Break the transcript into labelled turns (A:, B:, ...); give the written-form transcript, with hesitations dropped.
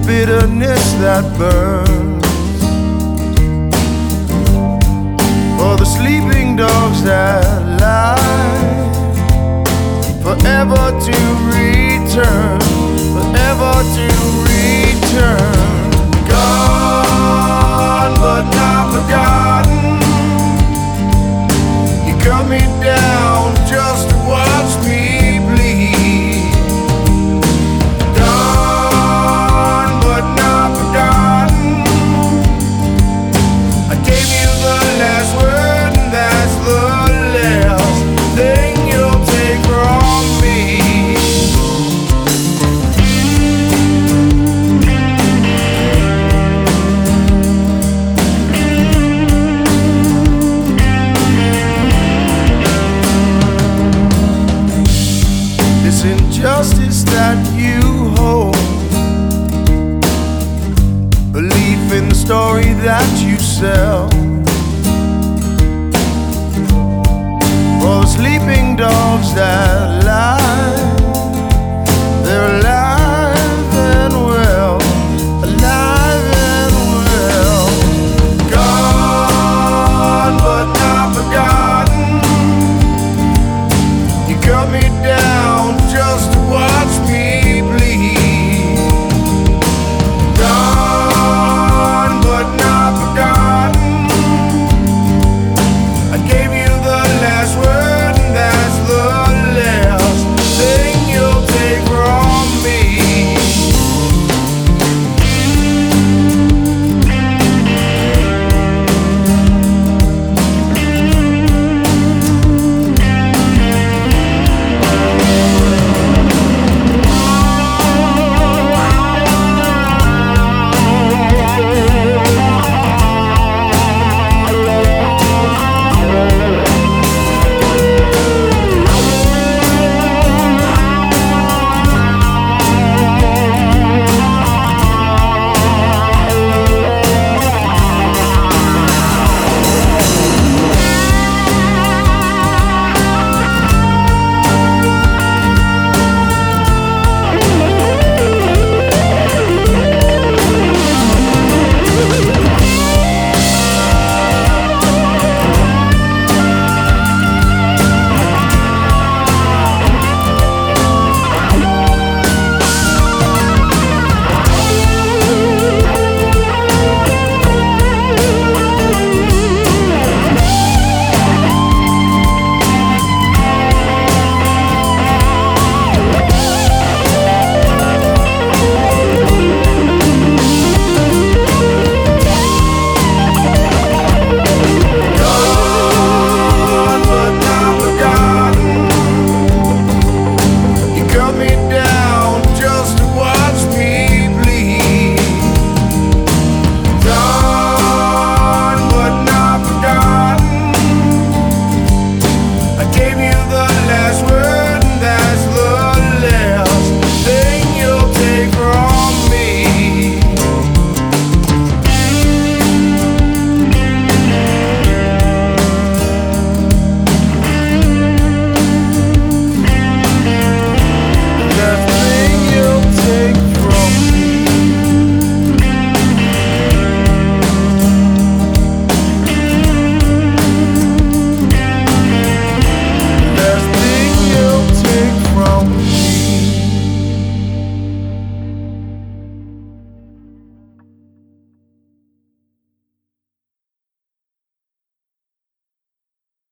A: bitterness that burns, for the sleeping dogs that lie, forever to return, forever to return. Gone but not forgotten. You cut me down just to watch me bleed. Gone but not forgotten. I gave you the last word, and that's the last thing you'll take from me. This injustice that you hold, belief in the story that you sell, for the sleeping dogs that lie,